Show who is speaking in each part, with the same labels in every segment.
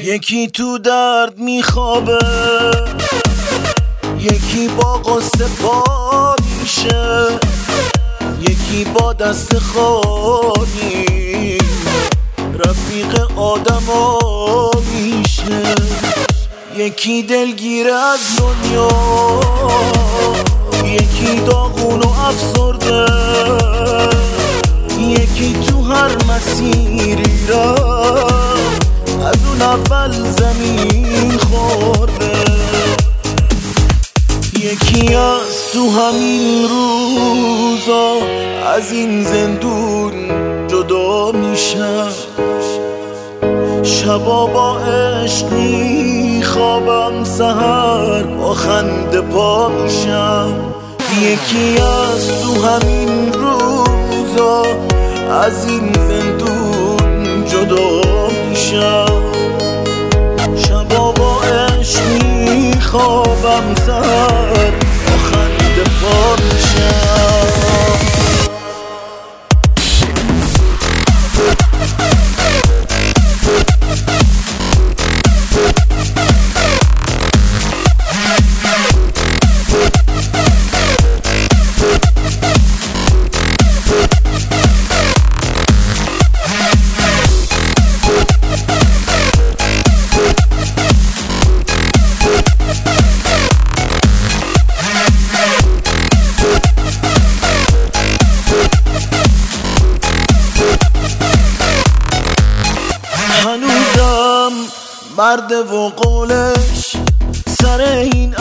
Speaker 1: یکی تو درد میخوابه، یکی با قصه پا میشه، یکی با دست خالی رفیق آدما میشه. یکی دلگیر از دنیا، یکی داغون و افسرده، یکی تو هر مسیری را از اون اول زمین خورده. یکی از تو همین روزا از این زندون جدا میشم، شبا با عشق میخوابم، سحر با خنده پا میشم. یکی از تو همین روزا از این زندون جدا میشم، شبا با عشق میخوابم، سحر با خنده پا میشم. هنوزم مرد و قولش سر این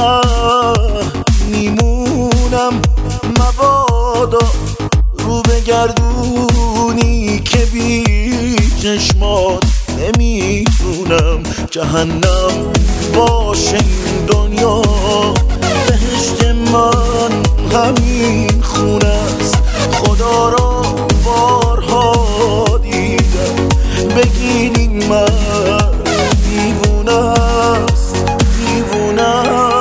Speaker 1: میمونم، مبادا رو بگردونی که بی چشمات نمیتونم. جهنم باشه این دنیا، بهشت من همین خونه است. خدا را بارها دیدم، بگین این مرد دیوونه است، دیوونه.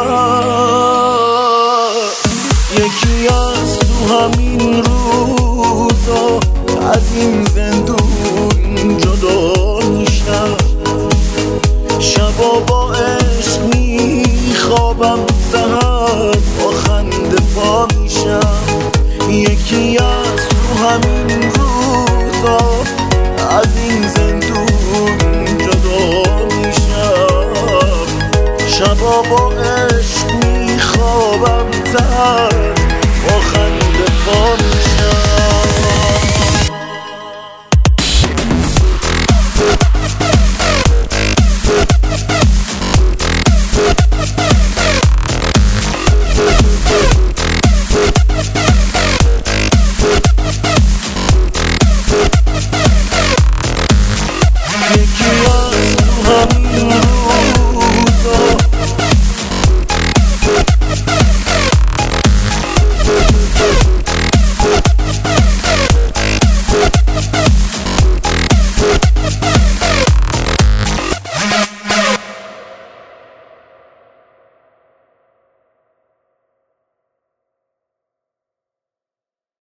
Speaker 1: یکی از تو همین روزا از این زندون جدا میشم، شبا با عشق میخوابم، سحر با خنده پا میشم. یکی از تو همین روزا از این زندون جدا میشم، شبا با عشق میخوابم، سحر